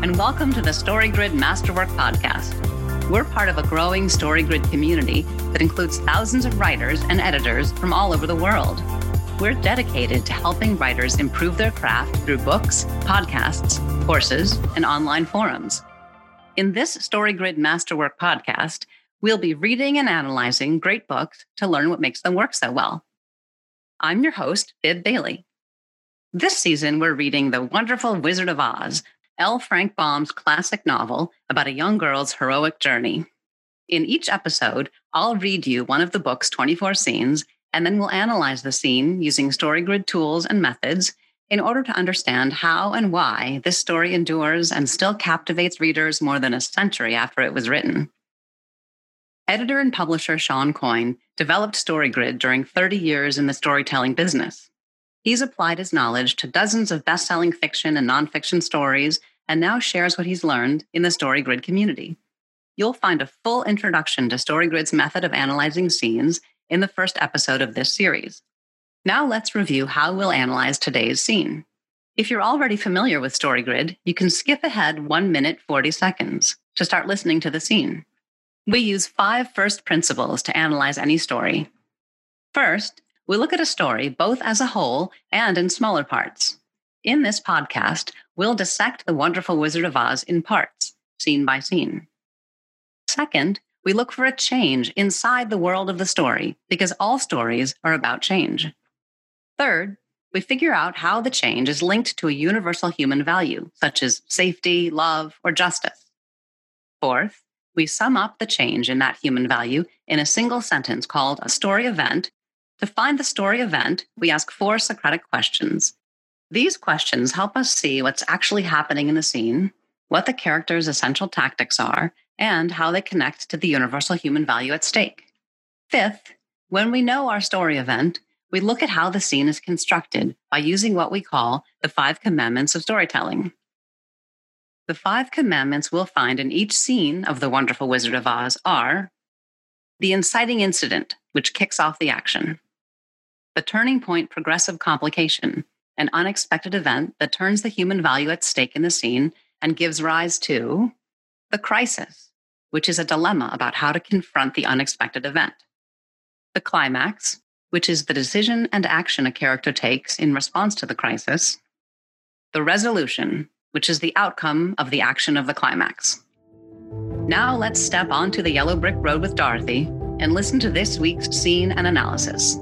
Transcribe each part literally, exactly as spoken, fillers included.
and welcome to the StoryGrid Masterwork Podcast. We're part of a growing StoryGrid community that includes thousands of writers and editors from all over the world. We're dedicated to helping writers improve their craft through books, podcasts, courses, and online forums. In this StoryGrid Masterwork Podcast, we'll be reading and analyzing great books to learn what makes them work so well. I'm your host, Bib Bailey. This season, we're reading The Wonderful Wizard of Oz, L. Frank Baum's classic novel about a young girl's heroic journey. In each episode, I'll read you one of the book's twenty-four scenes, and then we'll analyze the scene using StoryGrid tools and methods in order to understand how and why this story endures and still captivates readers more than a century after it was written. Editor and publisher Sean Coyne developed StoryGrid during thirty years in the storytelling business. He's applied his knowledge to dozens of best-selling fiction and nonfiction stories and now shares what he's learned in the StoryGrid community. You'll find a full introduction to StoryGrid's method of analyzing scenes in the first episode of this series. Now let's review how we'll analyze today's scene. If you're already familiar with StoryGrid, you can skip ahead one minute, forty seconds to start listening to the scene. We use five first principles to analyze any story. First, we look at a story both as a whole and in smaller parts. In this podcast, we'll dissect The Wonderful Wizard of Oz in parts, scene by scene. Second, we look for a change inside the world of the story, because all stories are about change. Third, we figure out how the change is linked to a universal human value, such as safety, love, or justice. Fourth, we sum up the change in that human value in a single sentence called a story event. To find the story event, we ask four Socratic questions. These questions help us see what's actually happening in the scene, what the characters' essential tactics are, and how they connect to the universal human value at stake. Fifth, when we know our story event, we look at how the scene is constructed by using what we call the five commandments of storytelling. The five commandments we'll find in each scene of The Wonderful Wizard of Oz are the inciting incident, which kicks off the action; the turning point progressive complication, an unexpected event that turns the human value at stake in the scene and gives rise to the crisis, which is a dilemma about how to confront the unexpected event; the climax, which is the decision and action a character takes in response to the crisis; the resolution, which is the outcome of the action of the climax. Now let's step onto the yellow brick road with Dorothy and listen to this week's scene and analysis.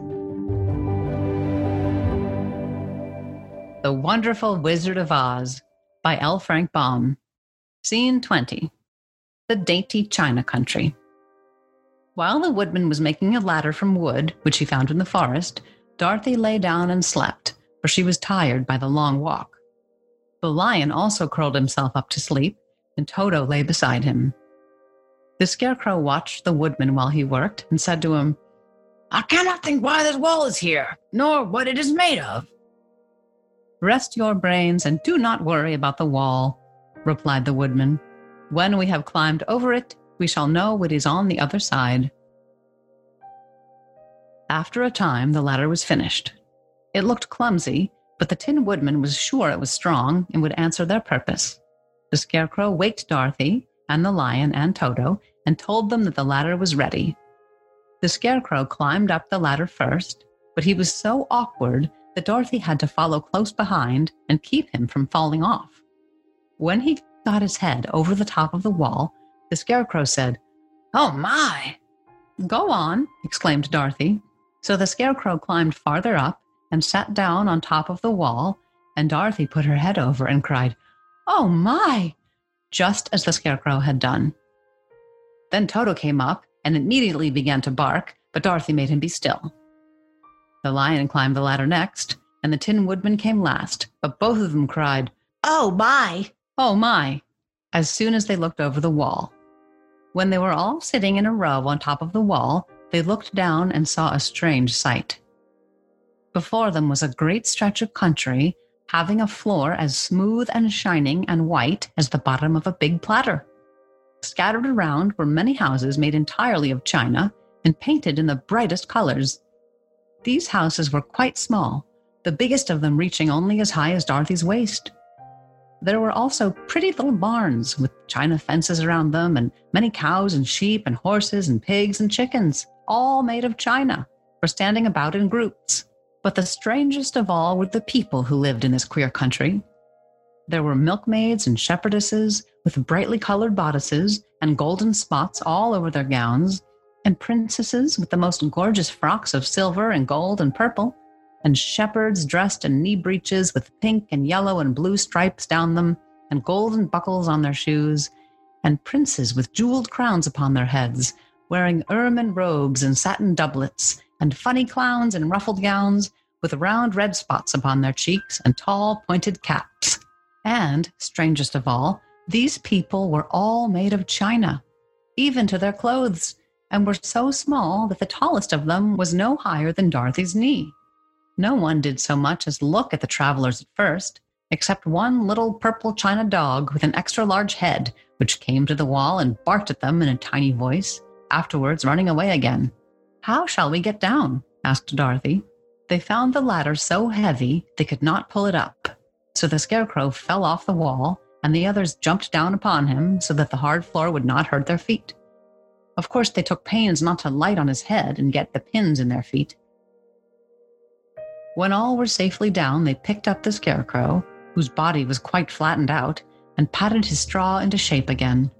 The Wonderful Wizard of Oz by L. Frank Baum. Scene twenty. The Dainty China Country. While the woodman was making a ladder from wood, which he found in the forest, Dorothy lay down and slept, for she was tired by the long walk. The lion also curled himself up to sleep, and Toto lay beside him. The Scarecrow watched the woodman while he worked and said to him, "I cannot think why this wall is here, nor what it is made of." "Rest your brains and do not worry about the wall," replied the woodman. "When we have climbed over it, we shall know what is on the other side." After a time, the ladder was finished. It looked clumsy, but the Tin Woodman was sure it was strong and would answer their purpose. The Scarecrow waked Dorothy and the lion and Toto and told them that the ladder was ready. The Scarecrow climbed up the ladder first, but he was so awkward that Dorothy had to follow close behind and keep him from falling off. When he got his head over the top of the wall, the Scarecrow said, "Oh my!" "Go on," exclaimed Dorothy. So the Scarecrow climbed farther up and sat down on top of the wall, and Dorothy put her head over and cried, "Oh my!" just as the Scarecrow had done. Then Toto came up and immediately began to bark, but Dorothy made him be still. The lion climbed the ladder next, and the Tin Woodman came last, but both of them cried, "Oh my! Oh my!" as soon as they looked over the wall. When they were all sitting in a row on top of the wall, they looked down and saw a strange sight. Before them was a great stretch of country, having a floor as smooth and shining and white as the bottom of a big platter. Scattered around were many houses made entirely of china and painted in the brightest colors. These houses were quite small, the biggest of them reaching only as high as Dorothy's waist. there were also pretty little barns with china fences around them and many cows and sheep and horses and pigs and chickens, all made of china, were standing about in groups. But the strangest of all were the people who lived in this queer country. There were milkmaids and shepherdesses with brightly colored bodices and golden spots all over their gowns, and princesses with the most gorgeous frocks of silver and gold and purple, and shepherds dressed in knee breeches with pink and yellow and blue stripes down them, and golden buckles on their shoes, and princes with jeweled crowns upon their heads, wearing ermine robes and satin doublets, and funny clowns in ruffled gowns with round red spots upon their cheeks and tall pointed caps. And, strangest of all, these people were all made of china, even to their clothes, and were so small that the tallest of them was no higher than Dorothy's knee. No one did so much as look at the travelers at first, except one little purple china dog with an extra large head, which came to the wall and barked at them in a tiny voice, afterwards running away again. "How shall we get down?" asked Dorothy. They found the ladder so heavy they could not pull it up, so the Scarecrow fell off the wall, and the others jumped down upon him so that the hard floor would not hurt their feet. Of course, they took pains not to light on his head and get the pins in their feet. When all were safely down, they picked up the Scarecrow, whose body was quite flattened out, and patted his straw into shape again.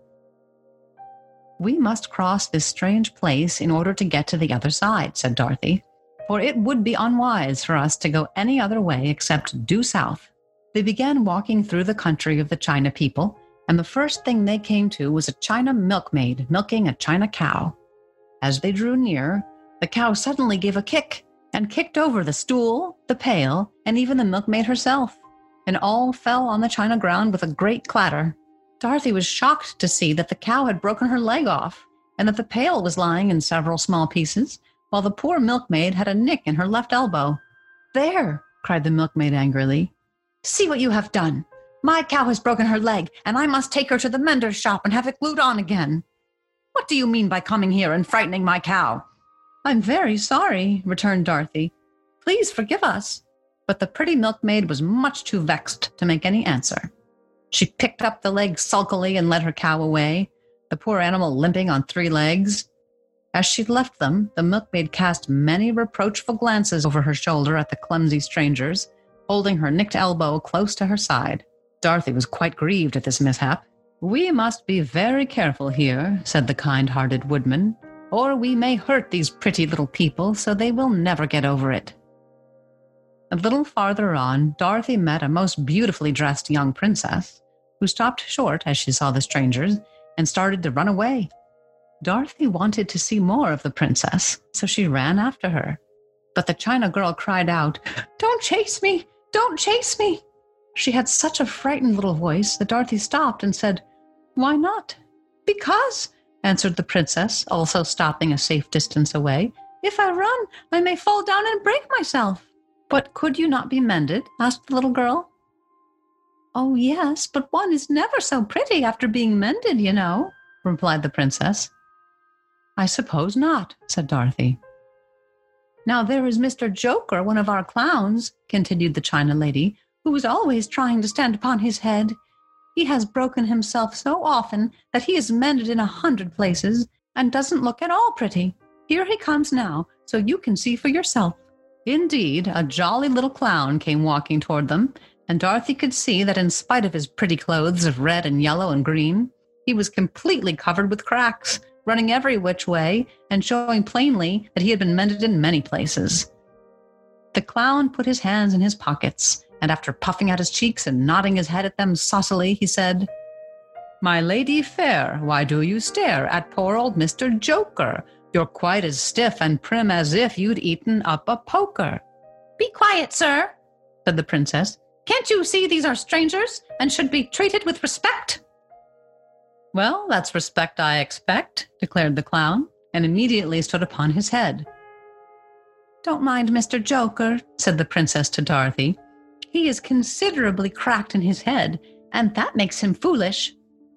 "We must cross this strange place in order to get to the other side," said Dorothy, "for it would be unwise for us to go any other way except due south." They began walking through the country of the China people, and the first thing they came to was a China milkmaid milking a China cow. As they drew near, the cow suddenly gave a kick and kicked over the stool, the pail, and even the milkmaid herself, and all fell on the china ground with a great clatter. Dorothy was shocked to see that the cow had broken her leg off, and that the pail was lying in several small pieces, while the poor milkmaid had a nick in her left elbow. "There!" cried the milkmaid angrily. "See what you have done! My cow has broken her leg, and I must take her to the mender's shop and have it glued on again. What do you mean by coming here and frightening my cow?" "I'm very sorry," returned Dorothy. "Please forgive us." But the pretty milkmaid was much too vexed to make any answer. She picked up the leg sulkily and led her cow away, the poor animal limping on three legs. As she left them, the milkmaid cast many reproachful glances over her shoulder at the clumsy strangers, holding her nicked elbow close to her side. Dorothy was quite grieved at this mishap. "We must be very careful here," said the kind-hearted woodman, "or we may hurt these pretty little people so they will never get over it." A little farther on, Dorothy met a most beautifully dressed young princess, who stopped short as she saw the strangers and started to run away. Dorothy wanted to see more of the princess, so she ran after her. But the China girl cried out, "Don't chase me! Don't chase me!" She had such a frightened little voice that Dorothy stopped and said, "Why not?" "Because," answered the princess, also stopping a safe distance away, "if I run, I may fall down and break myself." "But could you not be mended?" asked the little girl. "Oh, yes, but one is never so pretty after being mended, you know," replied the princess. "I suppose not," said Dorothy. "Now there is Mister Joker, one of our clowns," continued the China lady, "who is always trying to stand upon his head. He has broken himself so often that he is mended in a hundred places and doesn't look at all pretty. Here he comes now, so you can see for yourself." Indeed, a jolly little clown came walking toward them, and Dorothy could see that in spite of his pretty clothes of red and yellow and green, he was completely covered with cracks, running every which way and showing plainly that he had been mended in many places. The clown put his hands in his pockets, and after puffing out his cheeks and nodding his head at them saucily, he said, "My lady fair, why do you stare at poor old Mister Joker? You're quite as stiff and prim as if you'd eaten up a poker." "Be quiet, sir," said the princess. "Can't you see these are strangers and should be treated with respect?" "Well, that's respect I expect," declared the clown, and immediately stood upon his head. "Don't mind Mister Joker," said the princess to Dorothy. "He is considerably cracked in his head, and that makes him foolish."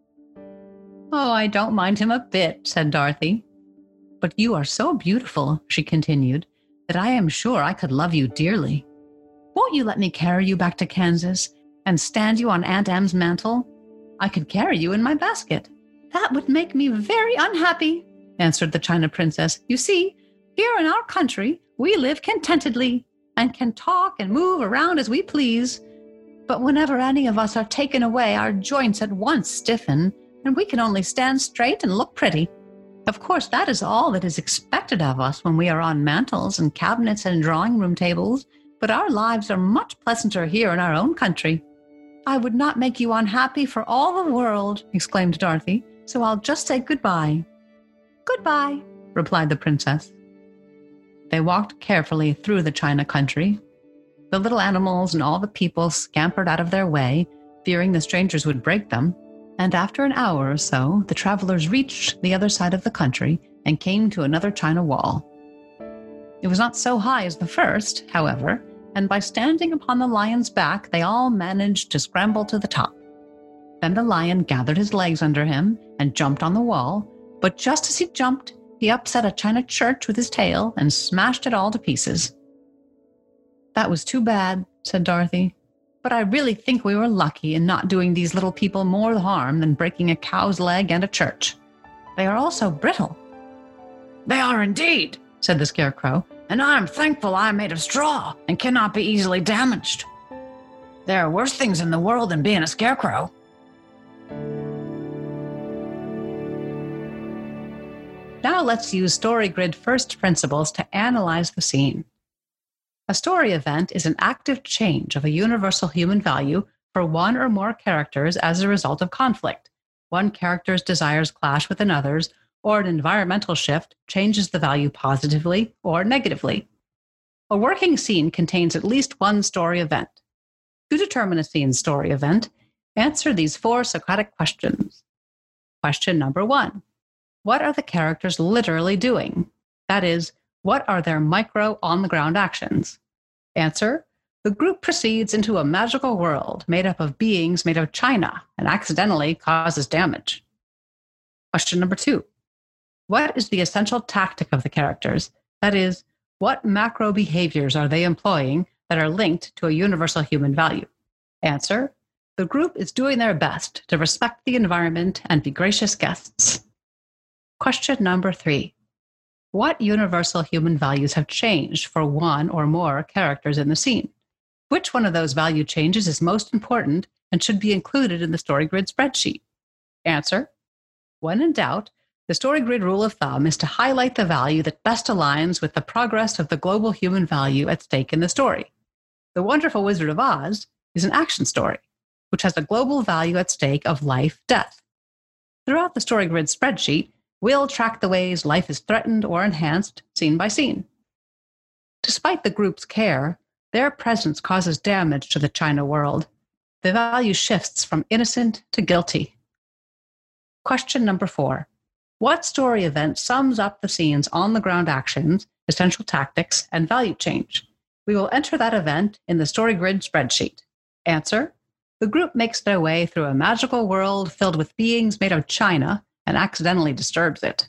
"Oh, I don't mind him a bit," said Dorothy. "But you are so beautiful," she continued, "that I am sure I could love you dearly. Won't you let me carry you back to Kansas? and stand you on Aunt Em's mantle? I could carry you in my basket. That would make me very unhappy, answered the China Princess. You see, here in our country, we live contentedly and can talk and move around as we please. But whenever any of us are taken away, our joints at once stiffen, and we can only stand straight and look pretty. Of course, that is all that is expected of us when we are on mantels and cabinets and drawing room tables, but our lives are much pleasanter here in our own country. I would not make you unhappy for all the world, exclaimed Dorothy, so I'll just say goodbye. Goodbye, replied the princess. They walked carefully through the China country. The little animals and all the people scampered out of their way, fearing the strangers would break them, and after an hour or so, the travelers reached the other side of the country and came to another China wall. It was not so high as the first, however, and by standing upon the lion's back, they all managed to scramble to the top. Then the lion gathered his legs under him and jumped on the wall, but just as he jumped, he upset a China church with his tail and smashed it all to pieces. That was too bad, said Dorothy, but I really think we were lucky in not doing these little people more harm than breaking a cow's leg and a church. They are all so brittle. They are indeed, said the Scarecrow, and I am thankful I am made of straw and cannot be easily damaged. There are worse things in the world than being a scarecrow. Now let's use StoryGrid first principles to analyze the scene. A story event is an active change of a universal human value for one or more characters as a result of conflict. One character's desires clash with another's, or an environmental shift changes the value positively or negatively. A working scene contains at least one story event. To determine a scene's story event, answer these four Socratic questions. Question number one. What are the characters literally doing? That is, what are their micro on-the-ground actions? Answer, the group proceeds into a magical world made up of beings made of china and accidentally causes damage. Question number two. What is the essential tactic of the characters? That is, what macro behaviors are they employing that are linked to a universal human value? Answer, the group is doing their best to respect the environment and be gracious guests. Question number three. What universal human values have changed for one or more characters in the scene? Which one of those value changes is most important and should be included in the StoryGrid spreadsheet? Answer, when in doubt, the StoryGrid rule of thumb is to highlight the value that best aligns with the progress of the global human value at stake in the story. The Wonderful Wizard of Oz is an action story, which has a global value at stake of life, death. Throughout the StoryGrid spreadsheet, we'll track the ways life is threatened or enhanced, scene by scene. Despite the group's care, their presence causes damage to the China world. The value shifts from innocent to guilty. Question number four. What story event sums up the scene's on-the-ground actions, essential tactics, and value change? We will enter that event in the StoryGrid spreadsheet. Answer, the group makes their way through a magical world filled with beings made of china and accidentally disturbs it.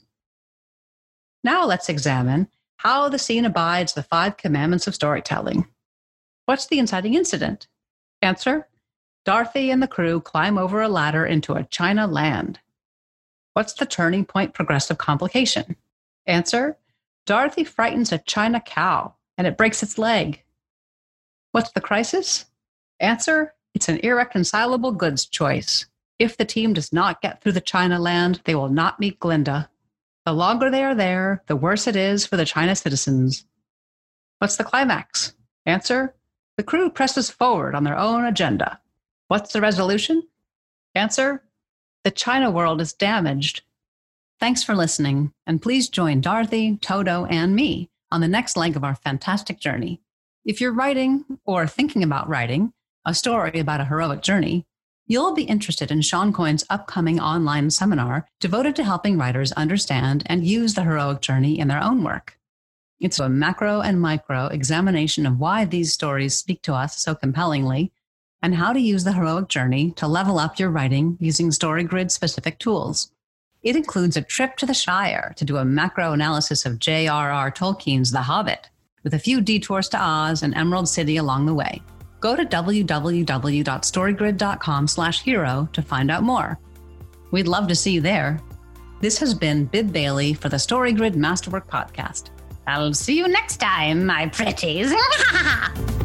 Now let's examine how the scene abides the five commandments of storytelling. What's the inciting incident? Answer, Dorothy and the crew climb over a ladder into a china land. What's the turning point progressive complication? Answer, Dorothy frightens a china cow and it breaks its leg. What's the crisis? Answer, it's an irreconcilable goods choice. If the team does not get through the China land, they will not meet Glinda. The longer they are there, the worse it is for the China citizens. What's the climax? Answer, the crew presses forward on their own agenda. What's the resolution? Answer, the China world is damaged. Thanks for listening, and please join Dorothy, Toto, and me on the next leg of our fantastic journey. If you're writing or thinking about writing a story about a heroic journey, you'll be interested in Sean Coyne's upcoming online seminar devoted to helping writers understand and use the heroic journey in their own work. It's a macro and micro examination of why these stories speak to us so compellingly and how to use the heroic journey to level up your writing using StoryGrid-specific tools. It includes a trip to the Shire to do a macro analysis of J R R Tolkien's The Hobbit, with a few detours to Oz and Emerald City along the way. go to www.storygrid.com slash hero to find out more. We'd love to see you there. This has been Bib Bailey for the StoryGrid Masterwork Podcast. I'll see you next time, my pretties.